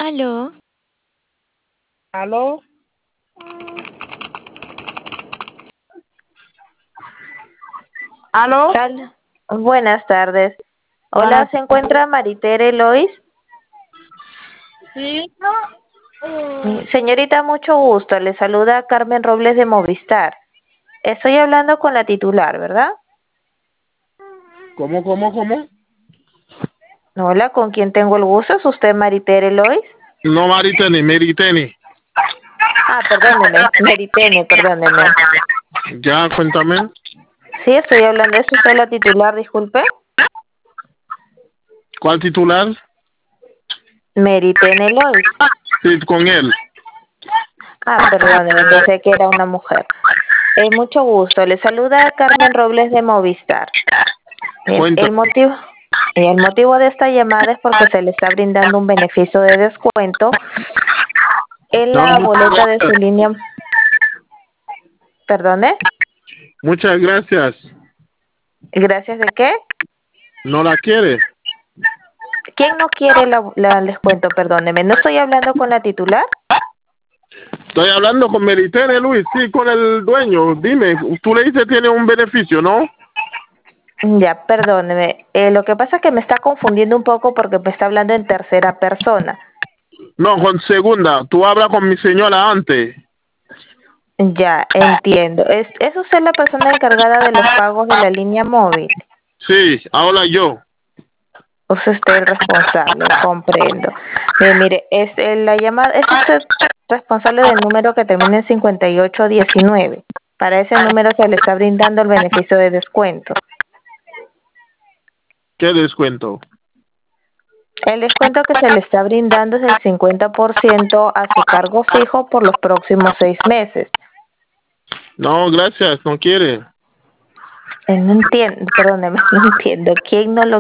Aló. ¿Aló? ¿Aló? Buenas tardes. Hola, Buenas ¿se tardes. encuentra Maritere Lois? Sí. Señorita, mucho gusto. Le saluda Carmen Robles de Movistar. Estoy hablando con la titular, ¿verdad? ¿Cómo? Hola, ¿con quién tengo el gusto? ¿Es usted Maritere Lois? No, Meriteni. Perdóneme, Meritene, perdóneme. Ya, cuéntame. Sí, estoy hablando. ¿Es usted la titular, disculpe? ¿Cuál titular? Meritene Lois. Sí, con él. Perdóneme, pensé que era una mujer. Mucho gusto. Le saluda Carmen Robles de Movistar. Bien, Cuéntame. el motivo de esta llamada es porque se le está brindando un beneficio de descuento en No, la boleta de su línea. ¿Perdone? muchas gracias. ¿Gracias de qué? ¿No la quiere? ¿Quién no quiere el descuento? Perdóneme, ¿no estoy hablando con la titular? Estoy hablando con Meritene, Luis. Sí, con el dueño. Dime, tú le dices que tiene un beneficio, ¿no? Ya, perdóneme. Lo que pasa es que me está confundiendo un poco porque me está hablando en tercera persona. No, con segunda. Tú hablas con mi señora antes. Ya, entiendo. ¿Es usted la persona encargada de los pagos de la línea móvil? Sí, ahora yo. ¿O es usted el responsable? Comprendo. Mire, la llamada, ¿es usted responsable del número que termina en 5819? Para ese número se le está brindando el beneficio de descuento. ¿Qué descuento? El descuento que se le está brindando es el 50% a su cargo fijo por los próximos 6 meses. No, gracias, no quiere. No entiendo, perdóneme, no entiendo. ¿Quién no lo